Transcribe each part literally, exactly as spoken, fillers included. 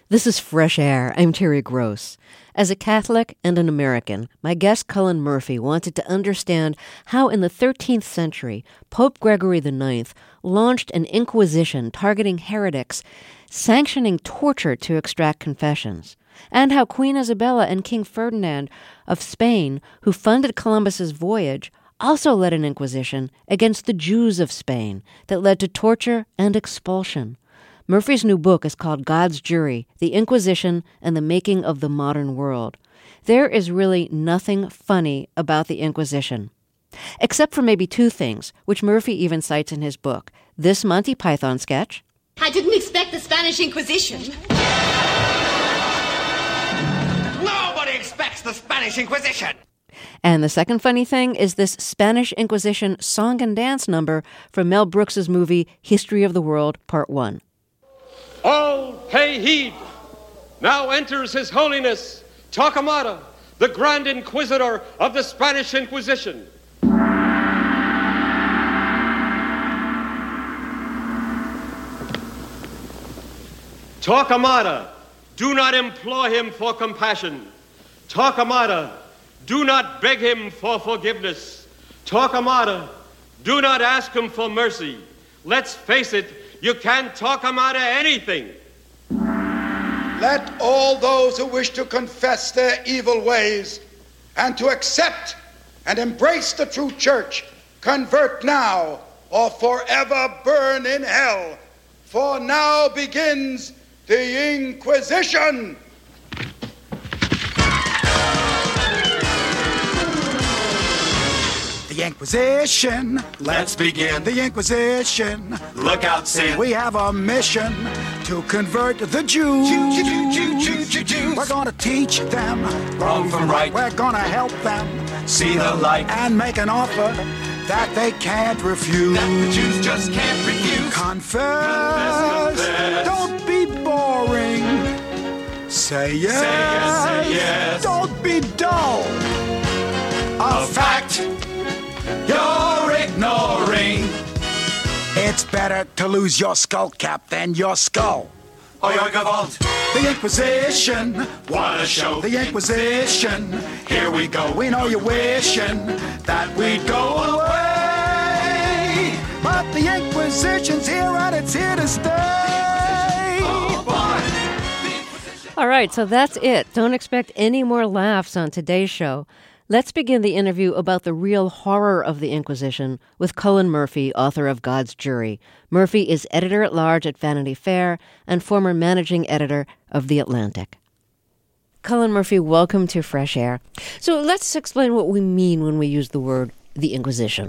This is Fresh Air. I'm Terry Gross. As a Catholic and an American, my guest Cullen Murphy wanted to understand how in the thirteenth century, Pope Gregory the Ninth launched an inquisition targeting heretics, sanctioning torture to extract confessions, and how Queen Isabella and King Ferdinand of Spain, who funded Columbus's voyage, also led an inquisition against the Jews of Spain that led to torture and expulsion. Murphy's new book is called God's Jury, The Inquisition and the Making of the Modern World. There is really nothing funny about the Inquisition, except for maybe two things, which Murphy even cites in his book. This Monty Python sketch. I didn't expect the Spanish Inquisition. Nobody expects the Spanish Inquisition. And the second funny thing is this Spanish Inquisition song and dance number from Mel Brooks's movie History of the World, Part one. All pay heed. Now enters His Holiness Torquemada, the Grand Inquisitor of the Spanish Inquisition. Torquemada, do not implore him for compassion. Torquemada, do not beg him for forgiveness. Torquemada, do not ask him for mercy. Let's face it, you can't talk him out of anything. Let all those who wish to confess their evil ways and to accept and embrace the true church convert now or forever burn in hell. For now begins the Inquisition. The Inquisition. Let's begin. The Inquisition. Look out, sin. We have a mission to convert the Jews. Jew, Jew, Jew, Jew, Jew, Jews. We're gonna teach them wrong from right. We're gonna help them See the light. and make an offer that they can't refuse. That the Jews just can't refuse. Confess. Confess, confess. Don't be boring. Say yes. Say yes, say yes. Don't be dull. A, A fact you're ignoring. It's better to lose your skull cap than your skull. Oh, your Gavalt. The Inquisition. What a show. The Inquisition. Here we go. We know you're wishing that we'd go away. But the Inquisition's here and it's here to stay. Oh, boy. The Inquisition. All right, so that's it. Don't expect any more laughs on today's show. Let's begin the interview about the real horror of the Inquisition with Cullen Murphy, author of God's Jury. Murphy is editor-at-large at Vanity Fair and former managing editor of The Atlantic. Cullen Murphy, welcome to Fresh Air. So let's explain what we mean when we use the word the Inquisition.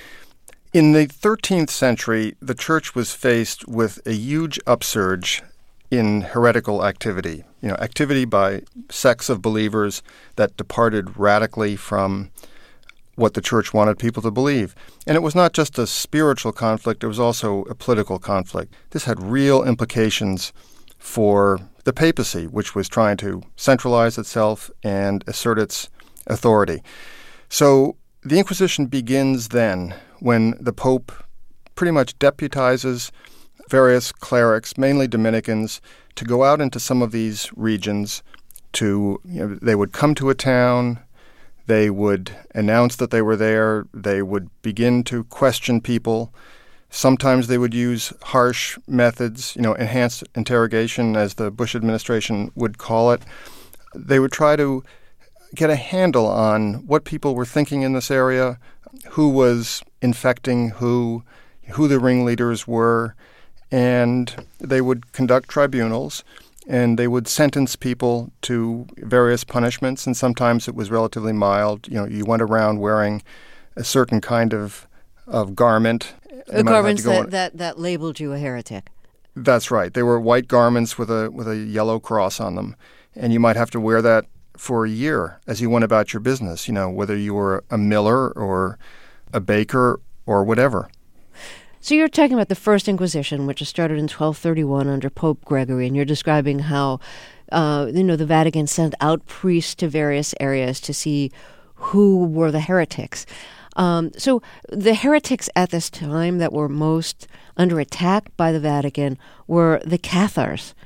In the thirteenth century, the church was faced with a huge upsurge in heretical activity, you know, activity by sects of believers that departed radically from what the church wanted people to believe. And it was not just a spiritual conflict, it was also a political conflict. This had real implications for the papacy, which was trying to centralize itself and assert its authority. So the Inquisition begins then when the Pope pretty much deputizes various clerics, mainly Dominicans, to go out into some of these regions. To you know, they would come to a town, they would announce that they were there, they would begin to question people. Sometimes they would use harsh methods, you know, enhanced interrogation, as the Bush administration would call it. They would try to get a handle on what people were thinking in this area, who was infecting who, who the ringleaders were. And they would conduct tribunals, and they would sentence people to various punishments, and sometimes it was relatively mild. You know, you went around wearing a certain kind of of garment. The garments that, that, that labeled you a heretic. That's right. They were white garments with a with a yellow cross on them, and you might have to wear that for a year as you went about your business, you know, whether you were a miller or a baker or whatever. So you're talking about the First Inquisition, which started in twelve thirty-one under Pope Gregory, and you're describing how, uh, you know, the Vatican sent out priests to various areas to see who were the heretics. Um, so the heretics at this time that were most under attack by the Vatican were the Cathars.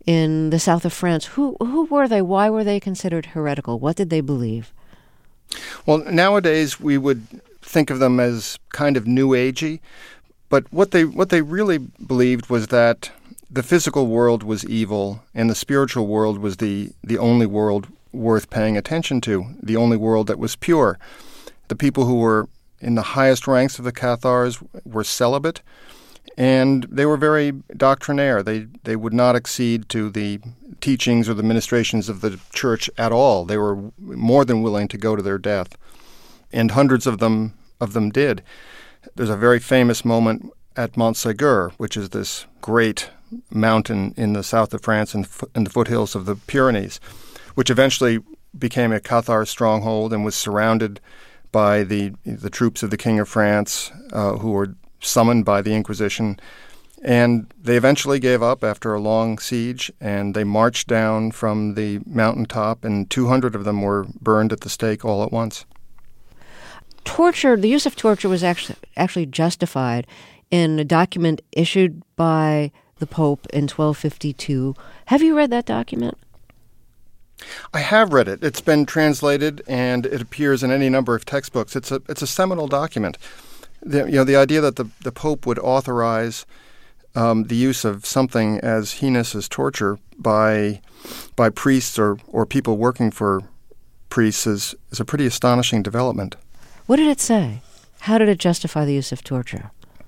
in the south of France. Who who were they? Why were they considered heretical? What did they believe? Well, nowadays we would think of them as kind of new agey, but what they what they really believed was that the physical world was evil and the spiritual world was the, the only world worth paying attention to, the only world that was pure. The people who were in the highest ranks of the Cathars were celibate, and they were very doctrinaire. They they would not accede to the teachings or the ministrations of the church at all. They were more than willing to go to their death, and hundreds of them of them did. There's a very famous moment at Montségur, which is this great mountain in the south of France and in the foothills of the Pyrenees, which eventually became a Cathar stronghold and was surrounded by the the troops of the King of France, uh, who were summoned by the Inquisition. And they eventually gave up after a long siege, and they marched down from the mountaintop, and two hundred of them were burned at the stake all at once. Torture, the use of torture was actually actually justified in a document issued by the Pope in twelve fifty-two. Have you read that document? I have read it. It's been translated, and it appears in any number of textbooks. It's a it's a seminal document. The, you know, the idea that the, the Pope would authorize um, the use of something as heinous as torture by by priests or, or people working for priests is, is a pretty astonishing development. What did it say? How did it justify the use of torture?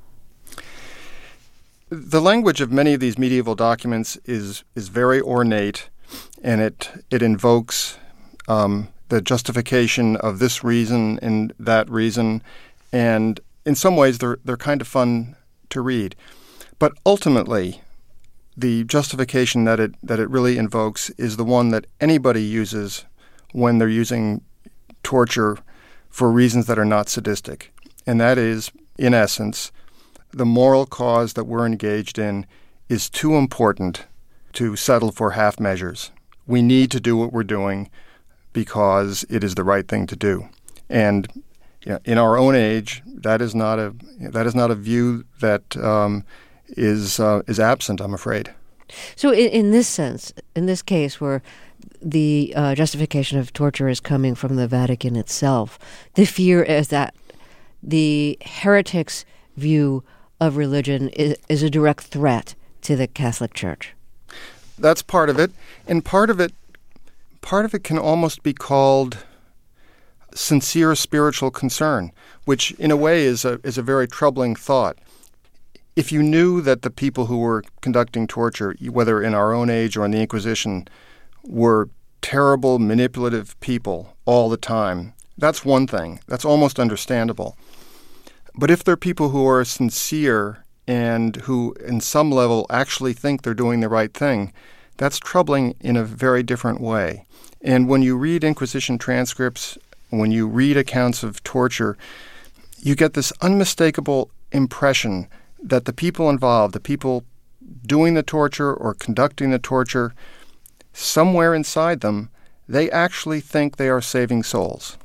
The language of many of these medieval documents is is very ornate, and it it invokes um, the justification of this reason and that reason, and in some ways they're they're kind of fun to read. But ultimately, the justification that it that it really invokes is the one that anybody uses when they're using torture for reasons that are not sadistic, and that is, in essence, the moral cause that we're engaged in is too important to settle for half measures. We need to do what we're doing because it is the right thing to do. And you know, in our own age, that is not a that is not a view that um, is uh, is absent, I'm afraid. So, in, in this sense, in this case, where the uh, justification of torture is coming from the Vatican itself, the fear is that the heretics' view of religion is, is a direct threat to the Catholic Church. That's part of it, and part of it, part of it can almost be called sincere spiritual concern, which in a way is a is a very troubling thought. If you knew that the people who were conducting torture, whether in our own age or in the Inquisition, were terrible, manipulative people all the time, that's one thing. That's almost understandable. But if they're people who are sincere and who, in some level, actually think they're doing the right thing, that's troubling in a very different way. And when you read Inquisition transcripts, when you read accounts of torture, you get this unmistakable impression that the people involved, the people doing the torture or conducting the torture, somewhere inside them, they actually think they are saving souls.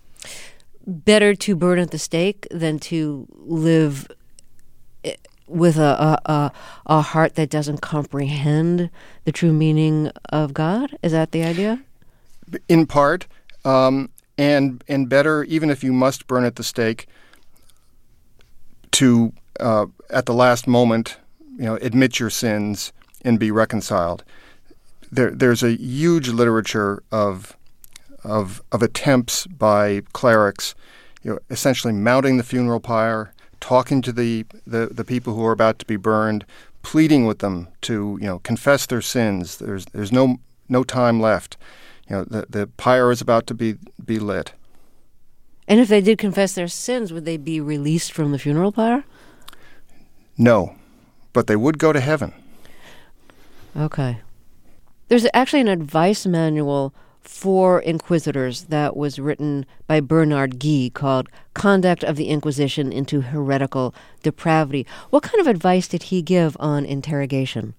Better to burn at the stake than to live with a, a, a heart that doesn't comprehend the true meaning of God? Is that the idea? In part, um, and and better, even if you must burn at the stake, to uh, at the last moment, you know, admit your sins and be reconciled. There, there's a huge literature of of of attempts by clerics, you know, essentially mounting the funeral pyre, talking to the, the, the people who are about to be burned, pleading with them to, you know, confess their sins. There's there's no no time left. You know, the, the pyre is about to be, be lit. And if they did confess their sins, would they be released from the funeral pyre? No, but they would go to heaven. Okay. There's actually an advice manual for inquisitors that was written by Bernard Guy called Conduct of the Inquisition into Heretical Depravity. What kind of advice did he give on interrogation?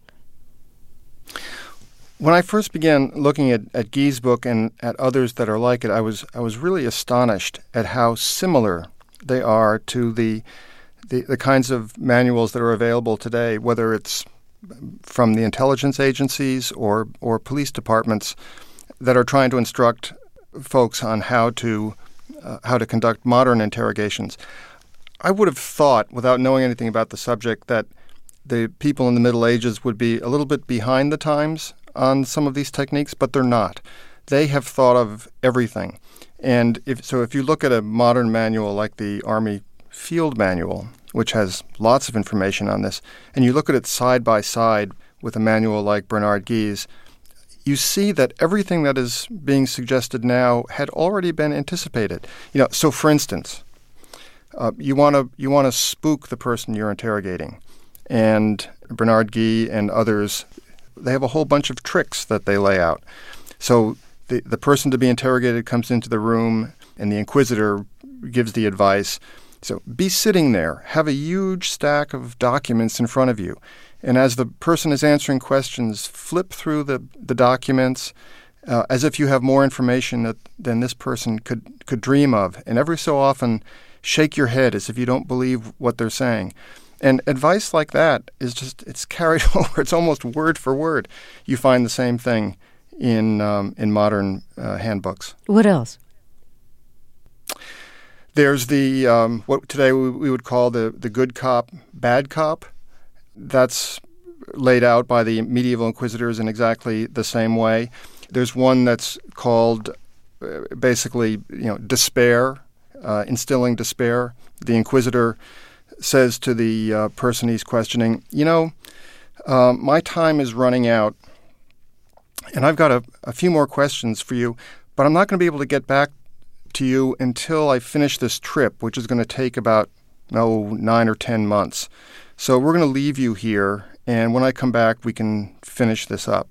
When I first began looking at, at Guy's book and at others that are like it, I was I was really astonished at how similar they are to the the, the kinds of manuals that are available today, whether it's from the intelligence agencies or, or police departments that are trying to instruct folks on how to uh, how to conduct modern interrogations. I would have thought, without knowing anything about the subject, that the people in the Middle Ages would be a little bit behind the times on some of these techniques, but they're not. They have thought of everything. And if so if you look at a modern manual like the Army Field Manual, which has lots of information on this, and you look at it side by side with a manual like Bernard Guy's, you see that everything that is being suggested now had already been anticipated. You know, so for instance, uh, you want to you want to spook the person you're interrogating, and Bernard Guy and others, they have a whole bunch of tricks that they lay out. So the the person to be interrogated comes into the room, and the inquisitor gives the advice. So be sitting there, have a huge stack of documents in front of you, and as the person is answering questions, flip through the, the documents uh, as if you have more information that, than this person could, could dream of. And every so often, shake your head as if you don't believe what they're saying. And advice like that is just, it's carried over. It's almost word for word. You find the same thing in, um, in modern uh, handbooks. What else? There's the um, what today we would call the, the good cop, bad cop. That's laid out by the medieval inquisitors in exactly the same way. There's one that's called uh, basically, you know, despair, uh, instilling despair. The inquisitor says to the uh, person he's questioning, you know, uh, my time is running out, and I've got a, a few more questions for you, but I'm not going to be able to get back to you until I finish this trip, which is going to take about, oh, nine or ten months. So we're going to leave you here, and when I come back, we can finish this up.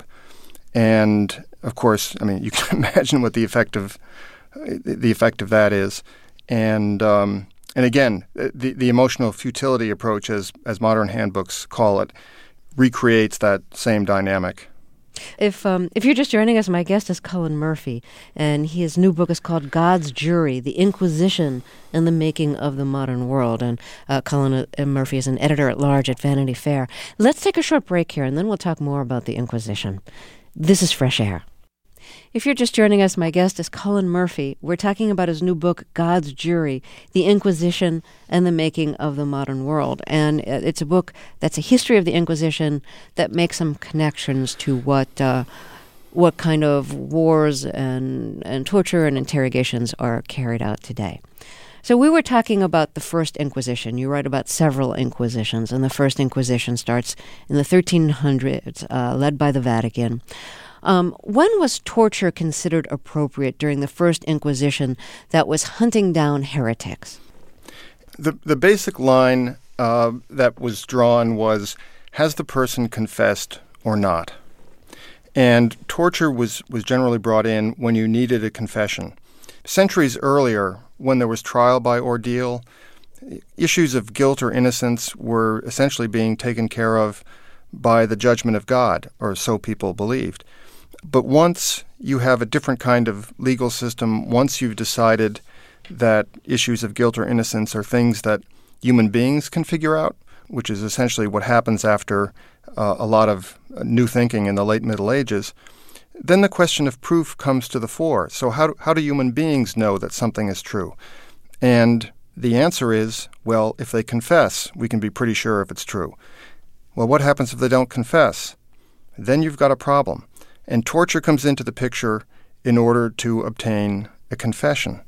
And, of course, I mean, you can imagine what the effect of, the effect of that is. And, um, and again, the, the emotional futility approach, as, as modern handbooks call it, recreates that same dynamic. If um, if you're just joining us, my guest is Cullen Murphy, and his new book is called God's Jury, The Inquisition and the Making of the Modern World. And uh, Cullen uh, Murphy is an editor-at-large at Vanity Fair. Let's take a short break here, and then we'll talk more about the Inquisition. This is Fresh Air. If you're just joining us, my guest is Cullen Murphy. We're talking about his new book, God's Jury, The Inquisition and the Making of the Modern World. And it's a book that's a history of the Inquisition that makes some connections to what uh, what kind of wars and, and torture and interrogations are carried out today. So we were talking about the First Inquisition. You write about several Inquisitions, and the First Inquisition starts in the thirteen hundreds, uh, led by the Vatican. Um, when was torture considered appropriate during the First Inquisition that was hunting down heretics? The the basic line uh, that was drawn was, has the person confessed or not? And torture was, was generally brought in when you needed a confession. Centuries earlier, when there was trial by ordeal, issues of guilt or innocence were essentially being taken care of by the judgment of God, or so people believed. But once you have a different kind of legal system, once you've decided that issues of guilt or innocence are things that human beings can figure out, which is essentially what happens after uh, a lot of new thinking in the late Middle Ages, then the question of proof comes to the fore. So how do, how do human beings know that something is true? And the answer is, well, if they confess, we can be pretty sure if it's true. Well, what happens if they don't confess? Then you've got a problem. And torture comes into the picture in order to obtain a confession.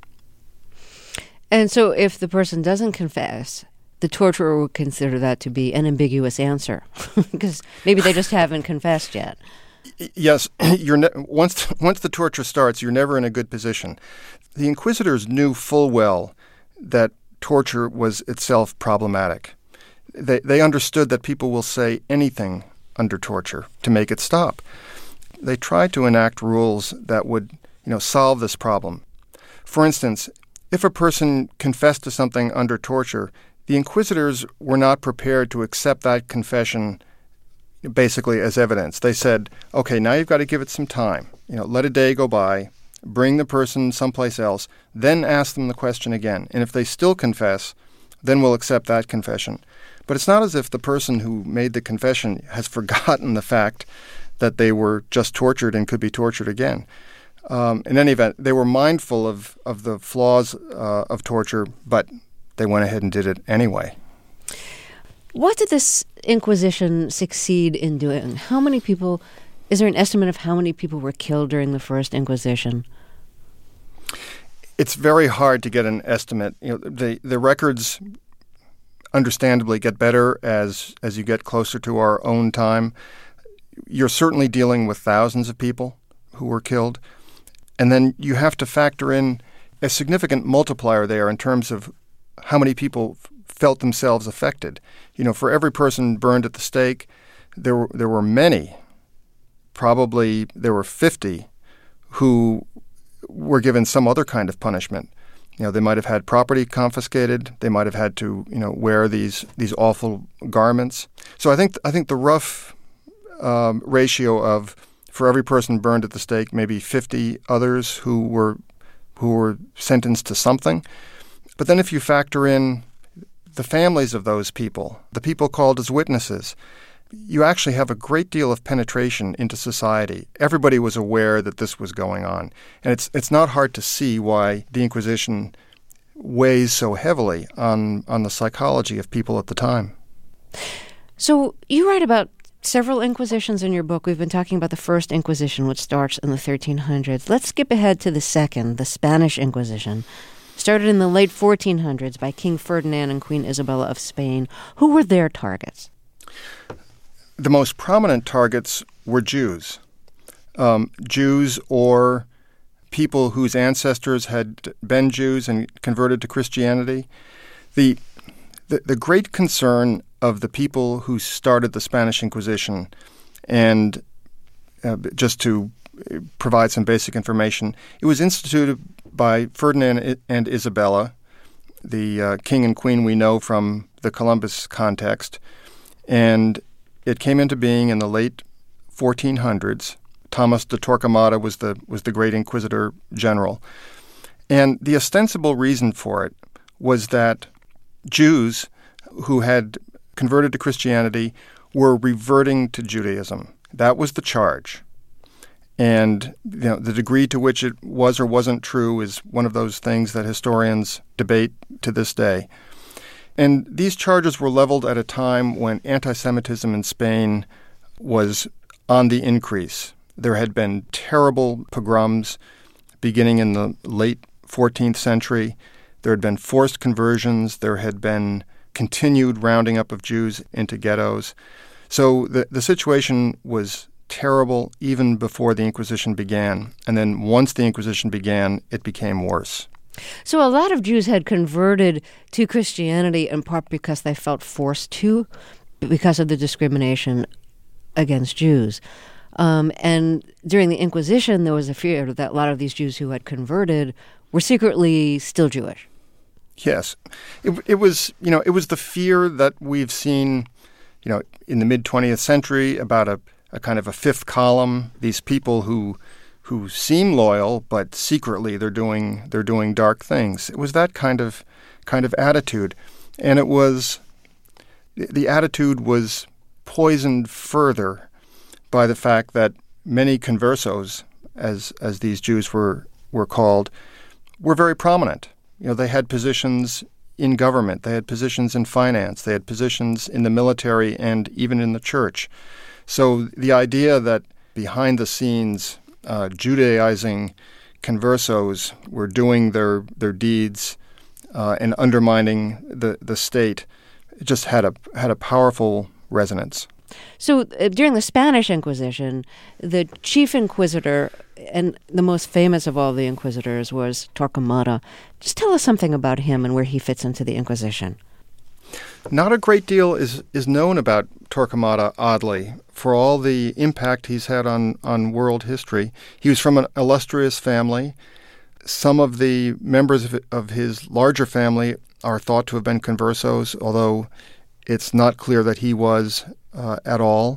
And so if the person doesn't confess, the torturer would consider that to be an ambiguous answer, because maybe they just haven't confessed yet. Yes, you're ne- once once the torture starts, you're never in a good position. The inquisitors knew full well that torture was itself problematic. They they understood that people will say anything under torture to make it stop. They tried to enact rules that would, you know, solve this problem. For instance, if a person confessed to something under torture, the inquisitors were not prepared to accept that confession basically as evidence. They said, okay, now you've got to give it some time. You know, let a day go by, bring the person someplace else, then ask them the question again. And if they still confess, then we'll accept that confession. But it's not as if the person who made the confession has forgotten the fact that they were just tortured and could be tortured again. Um, in any event, they were mindful of, of the flaws uh, of torture, but they went ahead and did it anyway. What did this Inquisition succeed in doing? How many people, is there an estimate of how many people were killed during the First Inquisition? It's very hard to get an estimate. You know, the, the records understandably get better as as you get closer to our own time. You're certainly dealing with thousands of people who were killed. And then you have to factor in a significant multiplier there in terms of how many people f- felt themselves affected. You know, for every person burned at the stake, there were, there were many, probably there were fifty, who were given some other kind of punishment. You know, they might have had property confiscated. They might have had to, you know, wear these these awful garments. So I think I think the rough um, ratio of, for every person burned at the stake, maybe fifty others who were who were sentenced to something. But then if you factor in the families of those people, the people called as witnesses, you actually have a great deal of penetration into society. Everybody was aware that this was going on. And it's it's not hard to see why the Inquisition weighs so heavily on, on the psychology of people at the time. So you write about several Inquisitions in your book. We've been talking about the First Inquisition, which starts in the thirteen hundreds. Let's skip ahead to the Second, the Spanish Inquisition. Started in the late fourteen hundreds by King Ferdinand and Queen Isabella of Spain. Who were their targets? The most prominent targets were Jews. Um, Jews or people whose ancestors had been Jews and converted to Christianity. The, the, the great concern of the people who started the Spanish Inquisition, and uh, just to provide some basic information, it was instituted by Ferdinand and Isabella, the uh, king and queen we know from the Columbus context, and it came into being in the late fourteen hundreds. Thomas de Torquemada was the was the great Inquisitor General. And the ostensible reason for it was that Jews who had converted to Christianity were reverting to Judaism. That was the charge. And you know, the degree to which it was or wasn't true is one of those things that historians debate to this day. And these charges were leveled at a time when anti-Semitism in Spain was on the increase. There had been terrible pogroms beginning in the late fourteenth century. There had been forced conversions. There had been continued rounding up of Jews into ghettos. So the, the situation was terrible even before the Inquisition began. And then once the Inquisition began, it became worse. So a lot of Jews had converted to Christianity in part because they felt forced to, because of the discrimination against Jews. Um, and during the Inquisition, there was a fear that a lot of these Jews who had converted were secretly still Jewish. Yes. It, it was, you know, it was the fear that we've seen, you know, in the mid-twentieth century about a, a kind of a fifth column, these people who who seem loyal, but secretly they're doing they're doing dark things. It was that kind of kind of attitude, and it was the attitude was poisoned further by the fact that many conversos, as as these Jews were were called, were very prominent. You know, they had positions in government, they had positions in finance, they had positions in the military, and even in the church. So the idea that behind the scenes Uh, Judaizing conversos were doing their their deeds uh, and undermining the, the state, it just had a had a powerful resonance. So uh, during the Spanish Inquisition, the chief inquisitor and the most famous of all the inquisitors was Torquemada. Just tell us something about him and where he fits into the Inquisition. Not a great deal is, is known about Torquemada, oddly, for all the impact he's had on, on world history. He was from an illustrious family. Some of the members of, of his larger family are thought to have been conversos, although it's not clear that he was uh, at all.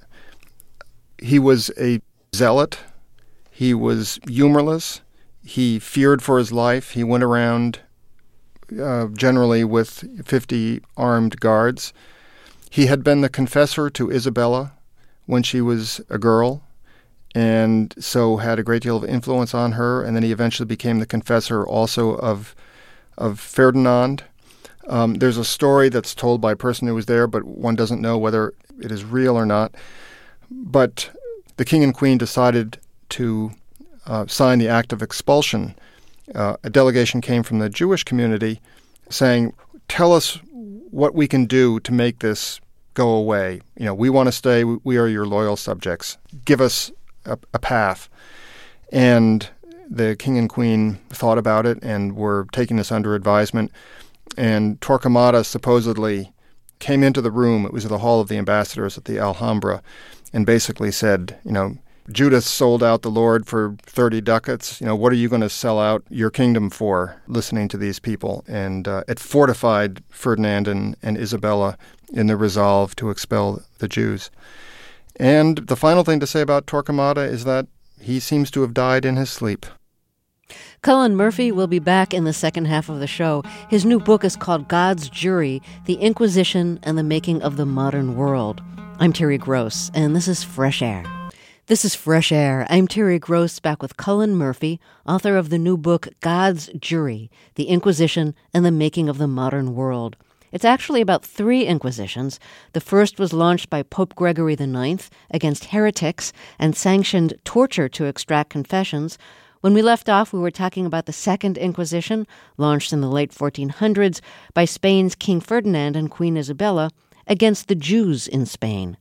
He was a zealot. He was humorless. He feared for his life. He went around uh, generally with fifty armed guards. He had been the confessor to Isabella when she was a girl, and so had a great deal of influence on her. And then he eventually became the confessor also of of Ferdinand. Um, there's a story that's told by a person who was there, but one doesn't know whether it is real or not. But the king and queen decided to uh, sign the act of expulsion. Uh, a delegation came from the Jewish community saying, tell us what we can do to make this go away. You know, we want to stay. We are your loyal subjects. Give us a, a path. And the king and queen thought about it and were taking this under advisement. And Torquemada supposedly came into the room. It was the Hall of the Ambassadors at the Alhambra, and basically said, you know, Judas sold out the Lord for thirty ducats. You know, what are you going to sell out your kingdom for, listening to these people? And uh, it fortified Ferdinand and, and Isabella in the resolve to expel the Jews. And the final thing to say about Torquemada is that he seems to have died in his sleep. Cullen Murphy will be back in the second half of the show. His new book is called God's Jury, The Inquisition and the Making of the Modern World. I'm Terry Gross, and this is Fresh Air. This is Fresh Air. I'm Terry Gross, back with Cullen Murphy, author of the new book God's Jury, The Inquisition and the Making of the Modern World. It's actually about three inquisitions. The first was launched by Pope Gregory the Ninth against heretics and sanctioned torture to extract confessions. When we left off, we were talking about the Second Inquisition, launched in the late fourteen hundreds by Spain's King Ferdinand and Queen Isabella, against the Jews in Spain.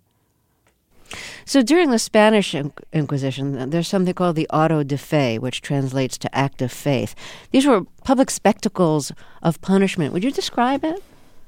So during the Spanish Inquisition, there's something called the auto de fe, which translates to act of faith. These were public spectacles of punishment. Would you describe it?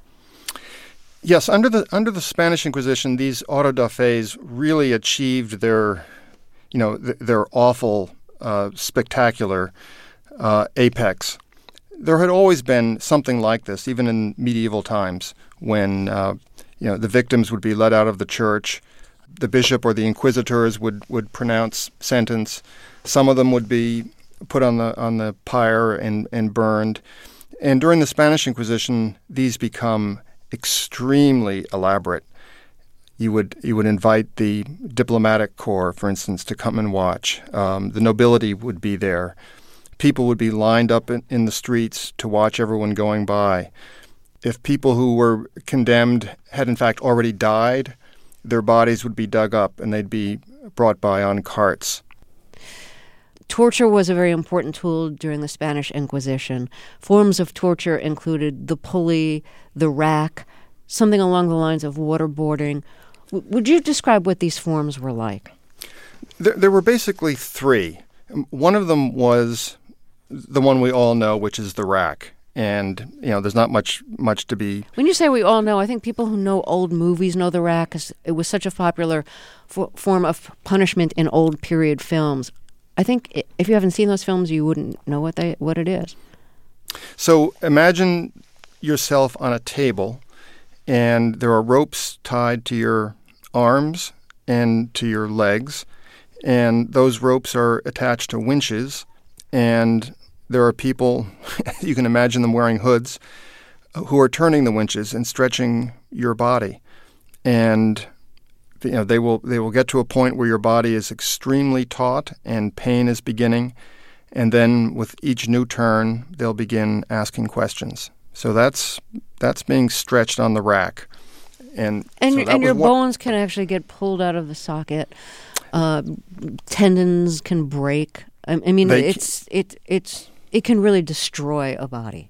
Yes, under the under the Spanish Inquisition, these auto da fes really achieved their, you know, th- their awful, uh, spectacular uh, apex. There had always been something like this, even in medieval times, when uh, you know the victims would be led out of the church. The bishop or the inquisitors would, would pronounce sentence. Some of them would be put on the on the pyre and, and burned. And during the Spanish Inquisition, these become extremely elaborate. You would you would invite the diplomatic corps, for instance, to come and watch. Um, the nobility would be there. People would be lined up in, in the streets to watch everyone going by. If people who were condemned had in fact already died, their bodies would be dug up and they'd be brought by on carts. Torture was a very important tool during the Spanish Inquisition. Forms of torture included the pulley, the rack, something along the lines of waterboarding. W- would you describe what these forms were like? There, there were basically three. One of them was the one we all know, which is the rack. And, you know, there's not much much to be... When you say we all know, I think people who know old movies know the rack, because it was such a popular f- form of punishment in old period films. I think if you haven't seen those films, you wouldn't know what they what it is. So imagine yourself on a table, and there are ropes tied to your arms and to your legs, and those ropes are attached to winches, and there are people, you can imagine them wearing hoods, who are turning the winches and stretching your body. And you know, they will they will get to a point where your body is extremely taut and pain is beginning, and then with each new turn, they'll begin asking questions. So that's that's being stretched on the rack, and and, so and your one, bones can actually get pulled out of the socket. Uh, tendons can break. I, I mean, it's it it's it can really destroy a body.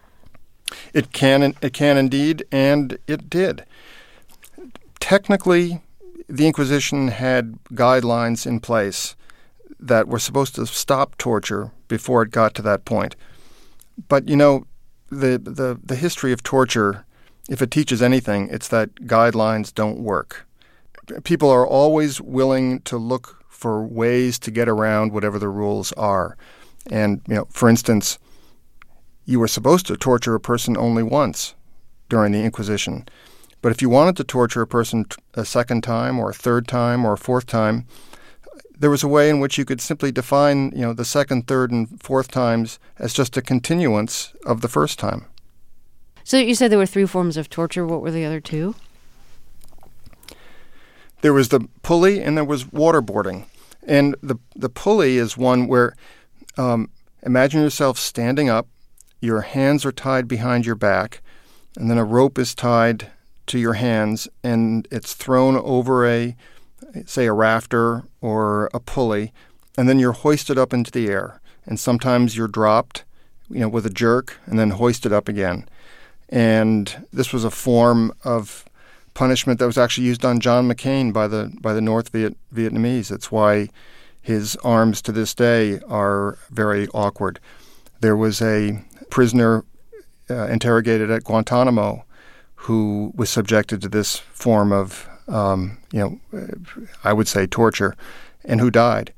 It can it can indeed, and it did. Technically, the Inquisition had guidelines in place that were supposed to stop torture before it got to that point. But, you know, the, the, the history of torture, if it teaches anything, it's that guidelines don't work. People are always willing to look for ways to get around whatever the rules are. And, you know, for instance, you were supposed to torture a person only once during the Inquisition. But if you wanted to torture a person a second time or a third time or a fourth time, there was a way in which you could simply define, you know, the second, third, and fourth times as just a continuance of the first time. So you said there were three forms of torture. What were the other two? There was the pulley and there was waterboarding. And the the pulley is one where um, imagine yourself standing up, your hands are tied behind your back, and then a rope is tied to your hands, and it's thrown over a, say, a rafter or a pulley, and then you're hoisted up into the air. And sometimes you're dropped, you know, with a jerk, and then hoisted up again. And this was a form of punishment that was actually used on John McCain by the by the North Viet, Vietnamese. That's why his arms to this day are very awkward. There was a prisoner uh, interrogated at Guantanamo who was subjected to this form of, um, you know, I would say torture, and who died.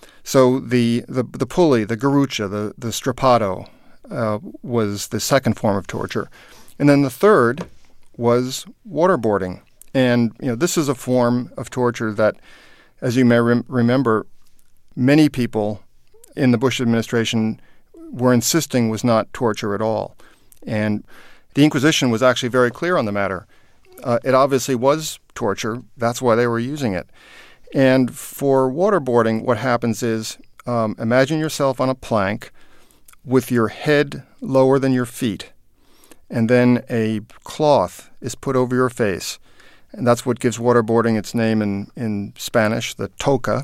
So the the, the pulley, the garrucha, the, the strappado uh, was the second form of torture. And then the third was waterboarding. And, you know, this is a form of torture that, as you may rem- remember, many people in the Bush administration were insisting was not torture at all. And the Inquisition was actually very clear on the matter. Uh, it obviously was torture. That's why they were using it. And for waterboarding, what happens is, um, imagine yourself on a plank with your head lower than your feet, and then a cloth is put over your face. And that's what gives waterboarding its name in, in Spanish, the toca.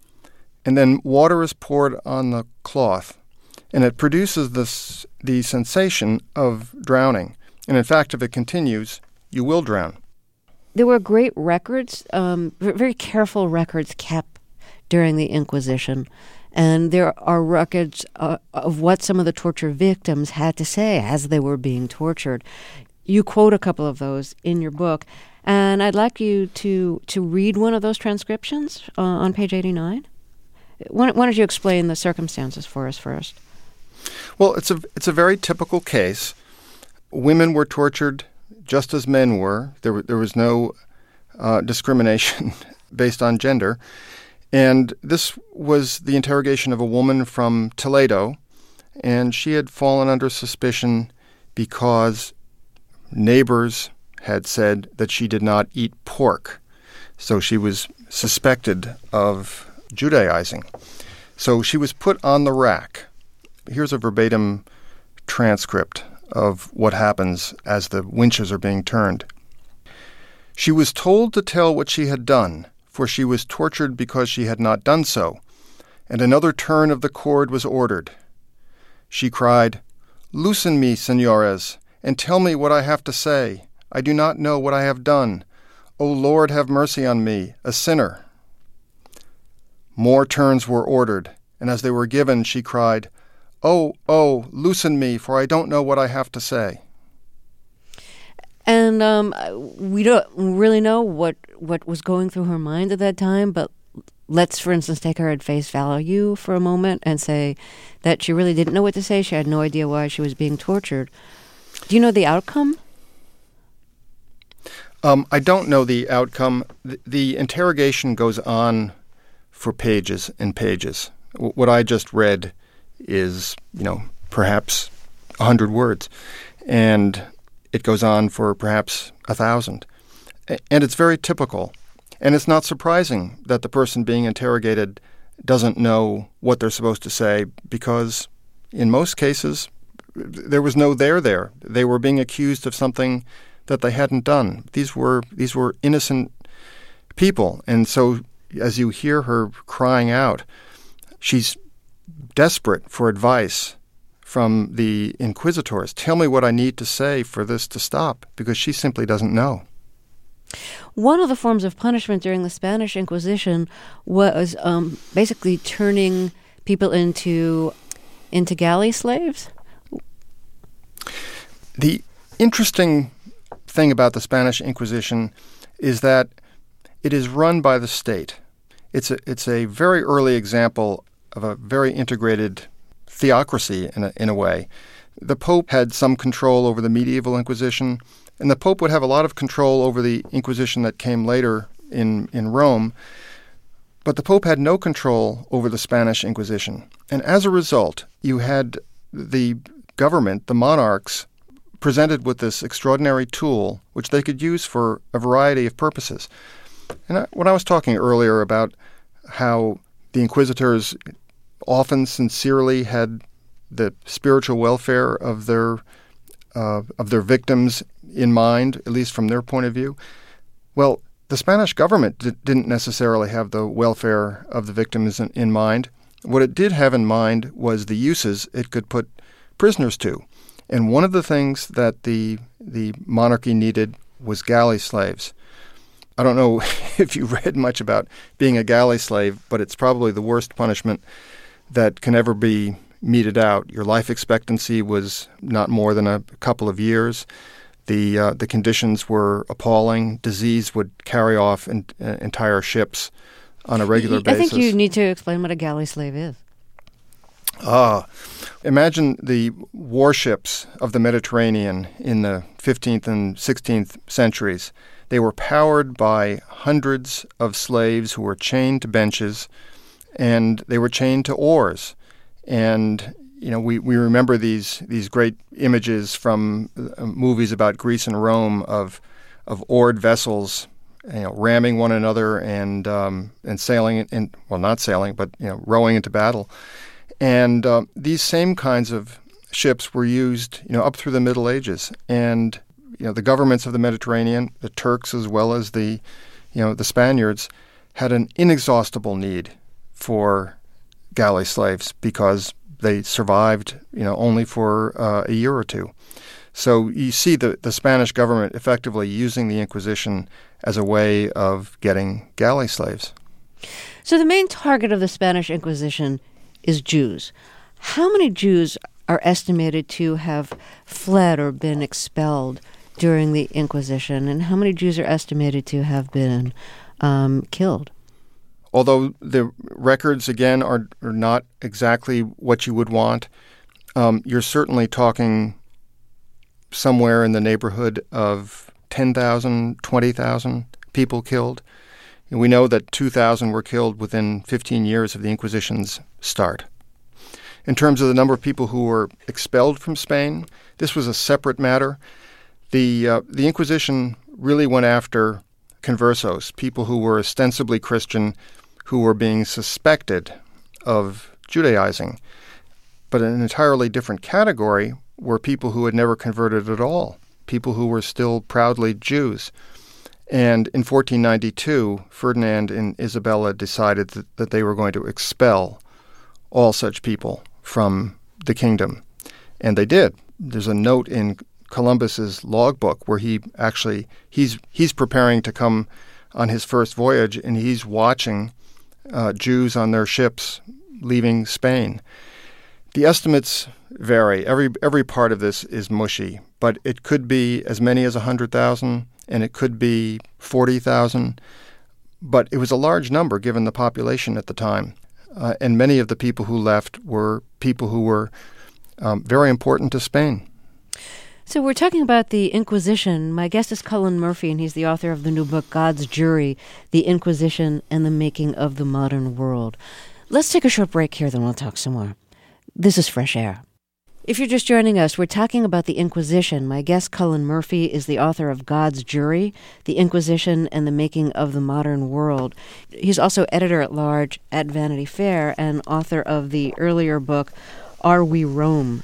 And then water is poured on the cloth, and it produces this, the sensation of drowning. And in fact, if it continues, you will drown. There were great records, um, very careful records kept during the Inquisition. And there are records uh, of what some of the torture victims had to say as they were being tortured. You quote a couple of those in your book, and I'd like you to, to read one of those transcriptions uh, on page eighty-nine. Why, why don't you explain the circumstances for us first? Well, it's a it's a very typical case. Women were tortured just as men were. There, there was no uh, discrimination based on gender. And this was the interrogation of a woman from Toledo, and she had fallen under suspicion because neighbors had said that she did not eat pork. So she was suspected of Judaizing. So she was put on the rack. Here's a verbatim transcript of what happens as the winches are being turned. She was told to tell what she had done, for she was tortured because she had not done so, and another turn of the cord was ordered. She cried, "Loosen me, senores, and tell me what I have to say. I do not know what I have done. O Lord, have mercy on me, a sinner." More turns were ordered, and as they were given, she cried, "Oh, oh, loosen me, for I don't know what I have to say." And um, we don't really know what, what was going through her mind at that time, but let's, for instance, take her at face value for a moment and say that she really didn't know what to say. She had no idea why she was being tortured. Do you know the outcome? Um, I don't know the outcome. The, the interrogation goes on for pages and pages. W- what I just read is, you know, perhaps a hundred words. And it goes on for perhaps a thousand. And it's very typical. And it's not surprising that the person being interrogated doesn't know what they're supposed to say, because in most cases, there was no there there. They were being accused of something that they hadn't done. These were these were innocent people. And so as you hear her crying out, she's desperate for advice from the inquisitors. Tell me what I need to say for this to stop, because she simply doesn't know. One of the forms of punishment during the Spanish Inquisition was um, basically turning people into into galley slaves. The interesting thing about the Spanish Inquisition is that it is run by the state. It's a, it's a very early example of a very integrated theocracy in a, in a way. The Pope had some control over the medieval Inquisition, and the Pope would have a lot of control over the Inquisition that came later in, in Rome. But the Pope had no control over the Spanish Inquisition. And as a result, you had the government, the monarchs, presented with this extraordinary tool which they could use for a variety of purposes. And I, when I was talking earlier about how the inquisitors often sincerely had the spiritual welfare of their uh, of their victims in mind, at least from their point of view, well, the Spanish government d- didn't necessarily have the welfare of the victims in, in mind. What it did have in mind was the uses it could put prisoners to. And one of the things that the the monarchy needed was galley slaves. I don't know if you read much about being a galley slave, but it's probably the worst punishment that can ever be meted out. Your life expectancy was not more than a couple of years. The uh, the conditions were appalling. Disease would carry off in, uh, entire ships on a regular I basis. I think you need to explain what a galley slave is. Ah, imagine the warships of the Mediterranean in the fifteenth and sixteenth centuries. They were powered by hundreds of slaves who were chained to benches, and they were chained to oars. And, you know, we, we remember these these great images from uh, movies about Greece and Rome of of oared vessels, you know, ramming one another and um, and sailing in, well, not sailing, but, you know, rowing into battle. And uh, these same kinds of ships were used, you know, up through the Middle Ages. And, you know, the governments of the Mediterranean, the Turks as well as the, you know, the Spaniards, had an inexhaustible need for galley slaves because they survived, you know, only for uh, a year or two. So you see the, the Spanish government effectively using the Inquisition as a way of getting galley slaves. So the main target of the Spanish Inquisition is Jews. How many Jews are estimated to have fled or been expelled during the Inquisition, and how many Jews are estimated to have been um, killed? Although the records, again, are, are not exactly what you would want, um, you're certainly talking somewhere in the neighborhood of ten thousand, twenty thousand people killed. And we know that two thousand were killed within fifteen years of the Inquisition's start. In terms of the number of people who were expelled from Spain, this was a separate matter. The uh, the Inquisition really went after conversos, people who were ostensibly Christian, who were being suspected of Judaizing. But an entirely different category were people who had never converted at all, people who were still proudly Jews. And in fourteen ninety-two, Ferdinand and Isabella decided that, that they were going to expel all such people from the kingdom. And they did. There's a note in Columbus's logbook where he actually, he's he's preparing to come on his first voyage, and he's watching uh, Jews on their ships leaving Spain. The estimates vary. Every every part of this is mushy, but it could be as many as one hundred thousand, and it could be forty thousand. But it was a large number given the population at the time. Uh, and many of the people who left were people who were um, very important to Spain. So we're talking about the Inquisition. My guest is Cullen Murphy, and he's the author of the new book, God's Jury, The Inquisition and the Making of the Modern World. Let's take a short break here, then we'll talk some more. This is Fresh Air. If you're just joining us, we're talking about the Inquisition. My guest, Cullen Murphy, is the author of God's Jury, The Inquisition and the Making of the Modern World. He's also editor-at-large at Vanity Fair and author of the earlier book, Are We Rome?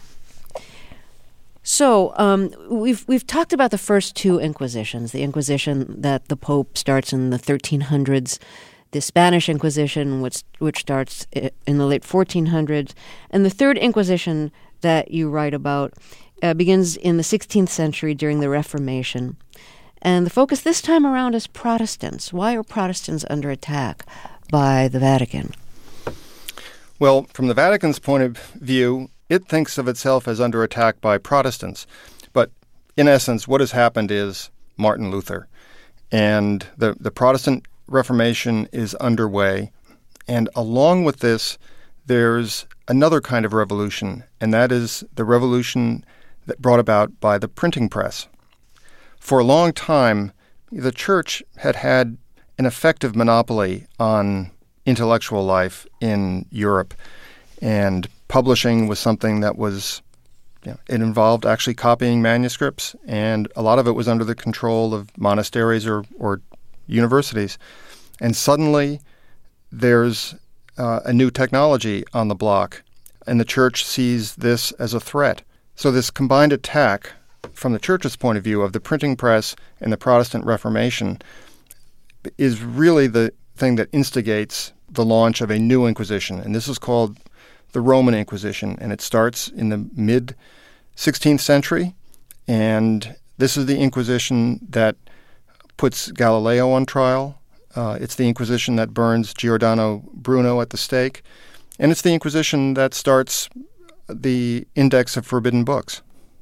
So um, we've we've talked about the first two Inquisitions, the Inquisition that the Pope starts in the thirteen hundreds, the Spanish Inquisition, which which starts in the late fourteen hundreds, and the Third Inquisition that you write about uh, begins in the sixteenth century during the Reformation. And the focus this time around is Protestants. Why are Protestants under attack by the Vatican? Well, from the Vatican's point of view, it thinks of itself as under attack by Protestants. But in essence, what has happened is Martin Luther. And the, the Protestant Reformation is underway. And along with this, there's another kind of revolution, and that is the revolution that brought about by the printing press. For a long time, the church had had an effective monopoly on intellectual life in Europe. And publishing was something that was, you know, it involved actually copying manuscripts, and a lot of it was under the control of monasteries or, or universities. And suddenly there's uh, a new technology on the block, and the church sees this as a threat. So this combined attack from the church's point of view of the printing press and the Protestant Reformation is really the thing that instigates the launch of a new Inquisition. And this is called the Roman Inquisition, and it starts in the mid-sixteenth century. And this is the Inquisition that puts Galileo on trial. Uh, it's the Inquisition that burns Giordano Bruno at the stake. And it's the Inquisition that starts the Index of Forbidden Books.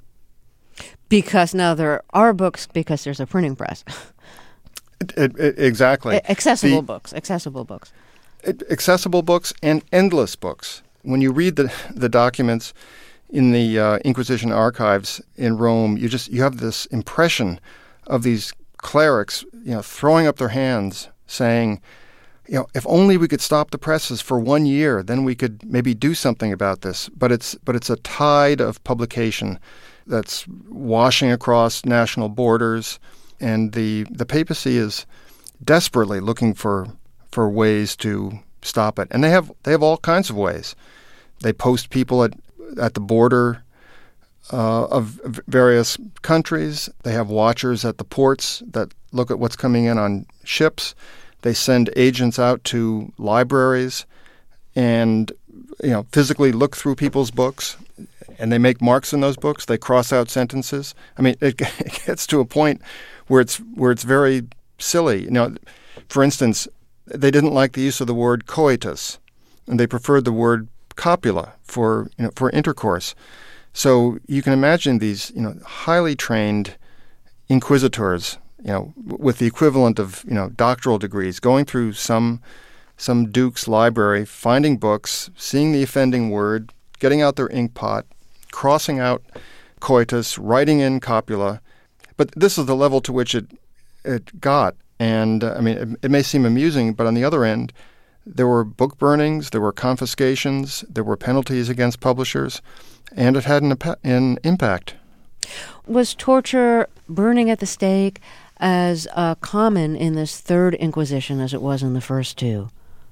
Because now there are books because there's a printing press. It, it, it, exactly. Accessible the, books. Accessible books. It, accessible books and endless books. When you read the the documents in the uh, Inquisition archives in Rome, you just you have this impression of these clerics, you know, throwing up their hands, saying, you know, if only we could stop the presses for one year, then we could maybe do something about this. But it's but it's a tide of publication that's washing across national borders, and the the papacy is desperately looking for for ways to stop it. And they have they have all kinds of ways. They post people at at the border uh, of various countries. They have watchers at the ports that look at what's coming in on ships. They send agents out to libraries and, you know, physically look through people's books, and they make marks in those books. They cross out sentences. I mean, it, it gets to a point where it's where it's very silly. You know, for instance, they didn't like the use of the word coitus, and they preferred the word copula for you know for intercourse. So you can imagine these you know highly trained inquisitors, you know, with the equivalent of you know doctoral degrees, going through some some duke's library, finding books, seeing the offending word, getting out their ink pot, crossing out coitus, writing in copula. But this is the level to which it it got. And, uh, I mean, it, it may seem amusing, but on the other end, there were book burnings, there were confiscations, there were penalties against publishers, and it had an, an impact. Was torture, burning at the stake, as uh, common in this Third Inquisition as it was in the first two?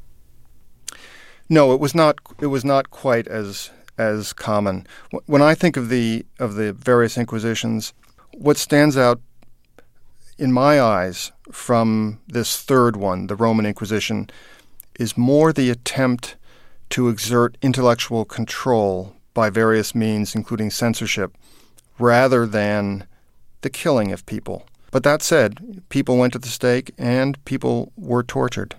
No, it was not. It was not quite as as common. When I think of the of the various Inquisitions, what stands out in my eyes from this third one, the Roman Inquisition, is more the attempt to exert intellectual control by various means, including censorship, rather than the killing of people. But that said, people went to the stake and people were tortured.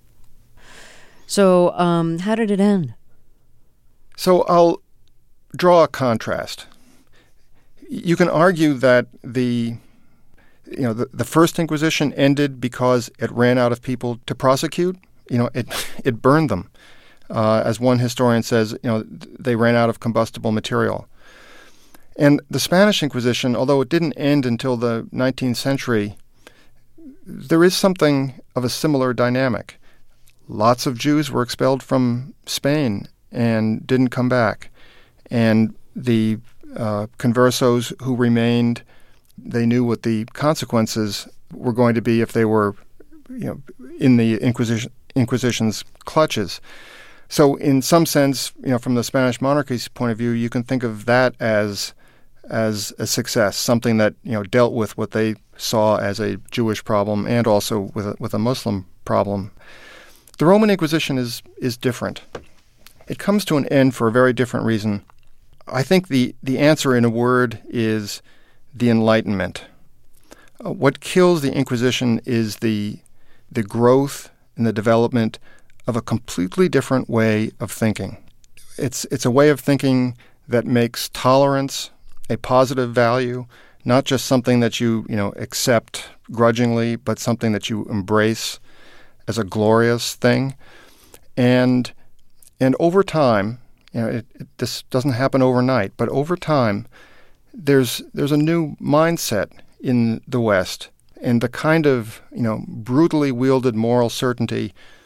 So um, how did it end? So I'll draw a contrast. You can argue that the you know the, the First Inquisition ended because it ran out of people to prosecute. You know, it it burned them. Uh, as one historian says, you know, they ran out of combustible material. And the Spanish Inquisition, although it didn't end until the nineteenth century, there is something of a similar dynamic. Lots of Jews were expelled from Spain and didn't come back. And the uh, conversos who remained, they knew what the consequences were going to be if they were, you know, in the Inquisition, Inquisition's clutches. So in some sense, you know, from the Spanish monarchy's point of view, you can think of that as as a success, something that, you know, dealt with what they saw as a Jewish problem and also with a, with a Muslim problem. The Roman Inquisition is is different. It comes to an end for a very different reason. I think the, the answer in a word is the Enlightenment. Uh, what kills the Inquisition is the the growth and the development of a completely different way of thinking. It's it's a way of thinking that makes tolerance a positive value, not just something that you, you know, accept grudgingly, but something that you embrace as a glorious thing. And and over time, you know, it, it, this doesn't happen overnight, but over time, there's there's a new mindset in the West, and the kind of, you know, brutally wielded moral certainty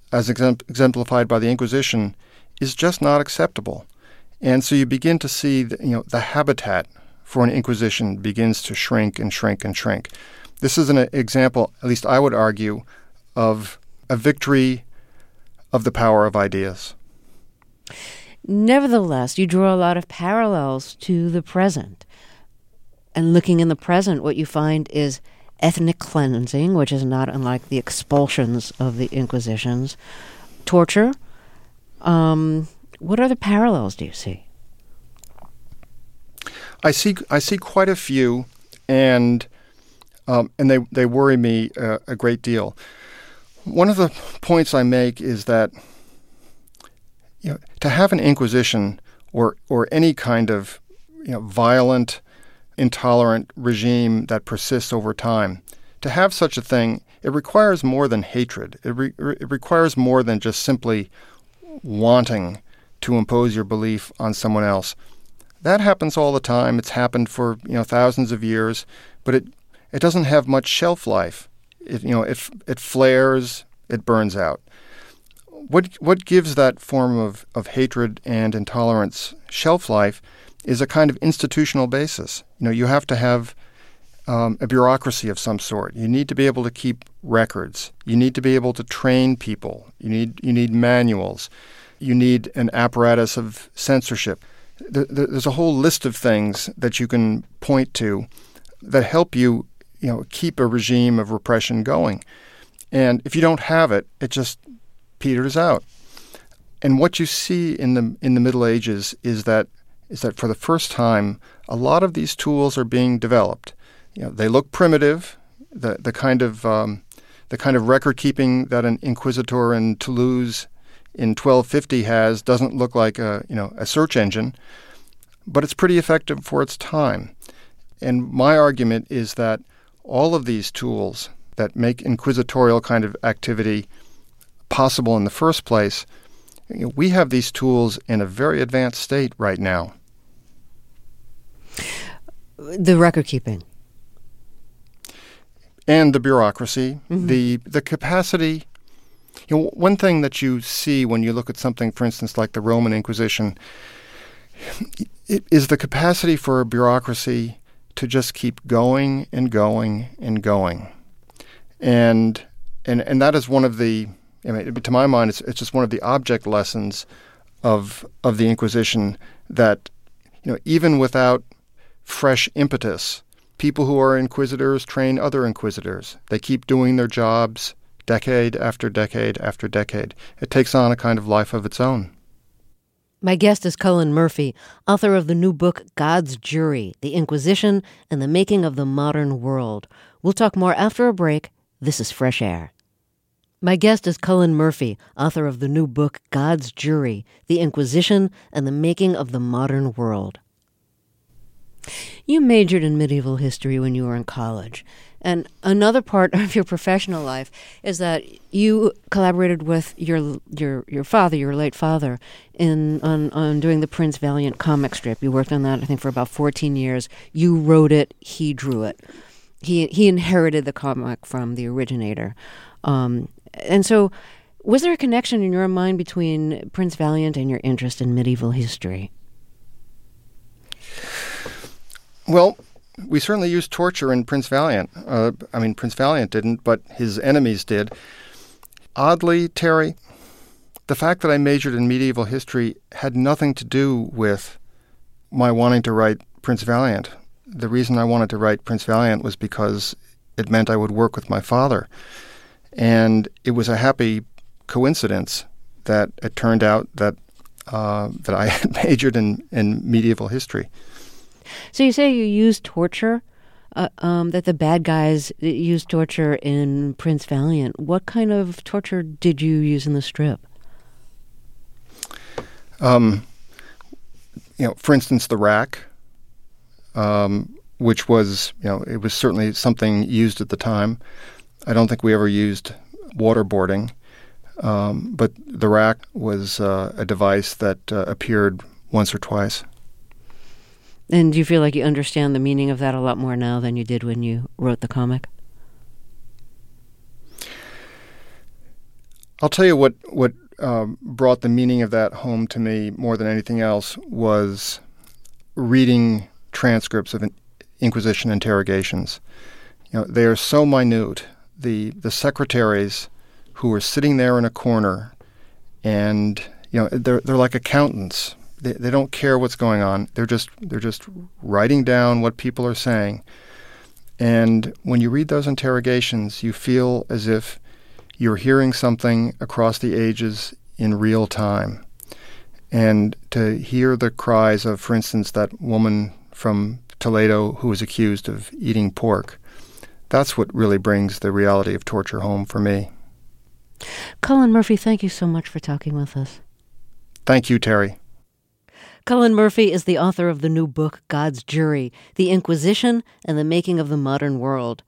as exempl- exemplified by the Inquisition, is just not acceptable. And so you begin to see, the, you know, the habitat for an Inquisition begins to shrink and shrink and shrink. This is an example, at least I would argue, of a victory of the power of ideas. Nevertheless, you draw a lot of parallels to the present. And looking in the present, what you find is ethnic cleansing, which is not unlike the expulsions of the Inquisitions, torture. Um, what other parallels do you see? I see I see quite a few, and um, and they, they worry me uh, a great deal. One of the points I make is that, you know, to have an Inquisition or or any kind of, you know, violent, intolerant regime that persists over time, to have such a thing, it requires more than hatred. It, re- it requires more than just simply wanting to impose your belief on someone else. That happens all the time. It's happened for, you know, thousands of years, but it it doesn't have much shelf life. It, you know, it it flares, it burns out. What what gives that form of, of hatred and intolerance shelf life is a kind of institutional basis. You know, you have to have um, a bureaucracy of some sort. You need to be able to keep records. You need to be able to train people. You need you need manuals. You need an apparatus of censorship. There's a whole list of things that you can point to that help you, you know, keep a regime of repression going. And if you don't have it, it just peters out. And what you see in the in the Middle Ages is that is that for the first time, a lot of these tools are being developed. You know, they look primitive. The the kind of um, the kind of record keeping that an inquisitor in Toulouse in twelve fifty has doesn't look like a you know a search engine, but it's pretty effective for its time. And my argument is that all of these tools that make inquisitorial kind of activity possible in the first place, you know, we have these tools in a very advanced state right now. The record keeping. And the bureaucracy, mm-hmm. the the capacity. You know, one thing that you see when you look at something, for instance, like the Roman Inquisition, it is the capacity for a bureaucracy to just keep going and going and going. And and and that is one of the, I mean, to my mind, it's it's just one of the object lessons of of the Inquisition that, you know, even without fresh impetus, people who are inquisitors train other inquisitors. They keep doing their jobs decade after decade after decade. It takes on a kind of life of its own. My guest is Cullen Murphy, author of the new book, God's Jury, The Inquisition and the Making of the Modern World. We'll talk more after a break. This is Fresh Air. My guest is Cullen Murphy, author of the new book, God's Jury, The Inquisition and the Making of the Modern World. You majored in medieval history when you were in college. And another part of your professional life is that you collaborated with your your your father, your late father, in on, on doing the Prince Valiant comic strip. You worked on that, I think, for about fourteen years. You wrote it. He drew it. He he inherited the comic from the originator. Um, and so was there a connection in your mind between Prince Valiant and your interest in medieval history? Well, we certainly used torture in Prince Valiant. Uh, I mean, Prince Valiant didn't, but his enemies did. Oddly, Terry, the fact that I majored in medieval history had nothing to do with my wanting to write Prince Valiant. The reason I wanted to write Prince Valiant was because it meant I would work with my father. And it was a happy coincidence that it turned out that uh, that I had majored in, in medieval history. So you say you used torture, uh, um, that the bad guys used torture in Prince Valiant. What kind of torture did you use in the strip? Um, you know, for instance, the rack, um, which was, you know, it was certainly something used at the time. I don't think we ever used waterboarding, um, but the rack was uh, a device that uh, appeared once or twice. And do you feel like you understand the meaning of that a lot more now than you did when you wrote the comic? I'll tell you what, what um, brought the meaning of that home to me more than anything else was reading transcripts of Inquisition interrogations. You know, they are so minute. The the secretaries who are sitting there in a corner, and you know, they're they're like accountants. They they don't care what's going on. They're just they're just writing down what people are saying. And when you read those interrogations, you feel as if you're hearing something across the ages in real time. And to hear the cries of, for instance, that woman from Toledo who was accused of eating pork, that's what really brings the reality of torture home for me. Cullen Murphy, thank you so much for talking with us. Thank you, Terry. Cullen Murphy is the author of the new book, God's Jury, The Inquisition and the Making of the Modern World.